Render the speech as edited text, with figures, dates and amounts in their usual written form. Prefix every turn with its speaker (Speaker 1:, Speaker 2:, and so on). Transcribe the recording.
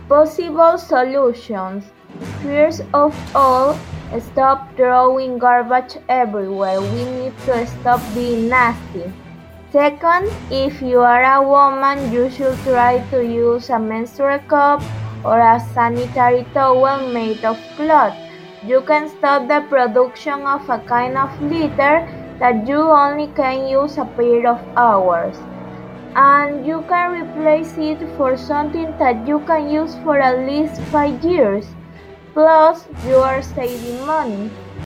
Speaker 1: Possible solutions. First of all, stop throwing garbage everywhere. We need to stop being nasty. Second, if you are a woman, you should try to use a menstrual cup or a sanitary towel made of cloth. You can stop the production of a kind of litter that you only can use a pair of hours. And you can replace it for something that you can use for at least 5 years. Plus, you are saving money.